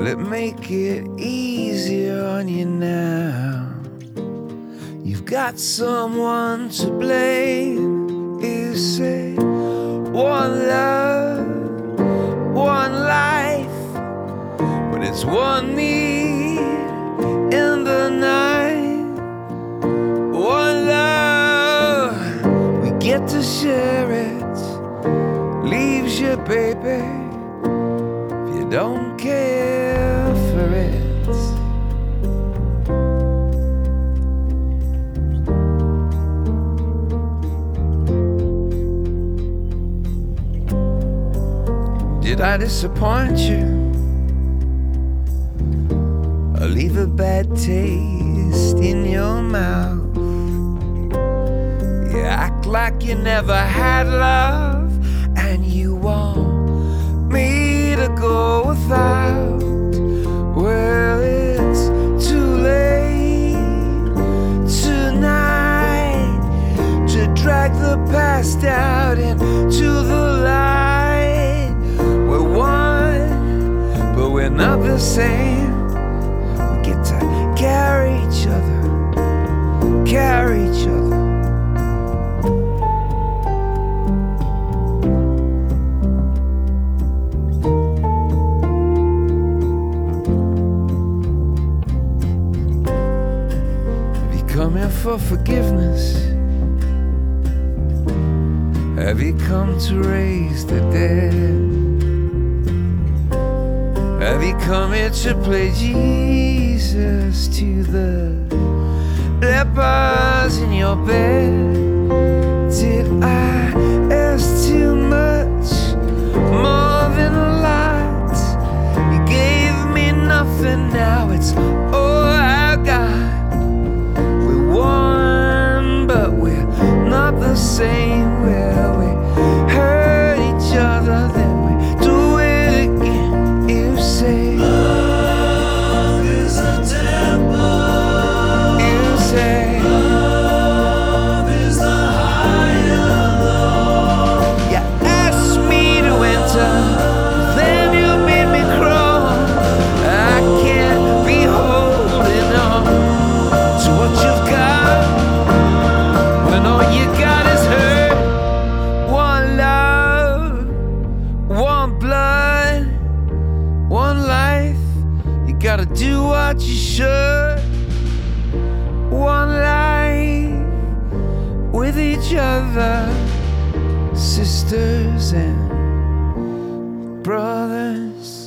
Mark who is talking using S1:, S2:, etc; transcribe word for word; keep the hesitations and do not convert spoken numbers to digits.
S1: Will it make it easier on you now? You've got someone to blame. You say one love, one life, but it's one need in the night. One love, we get to share it. Leaves you, baby, if you don't care for it. Did I disappoint you or leave a bad taste in your mouth? You act like you never had love, and you want me to go without. Well, it's too late tonight to drag the past out into the light. We're one, but we're not the same. We get to carry each other, carry each other. Have you come here for forgiveness? Have you come to raise the dead? Have you come here to play Jesus to the lepers in your bed? Did I ask too much, more than a lot? You gave me nothing, now it's all I got. We're one, but we're not the same. Well, we hurt each other, then we do it again. You say
S2: love is a temple.
S1: You say
S2: love is the higher law.
S1: you asked me to enter, then you made me crawl. I can't be holding on to what you've got when all you got is hurt. One love, one blood, one life. You gotta do what you should. One life with each other, sisters and brothers.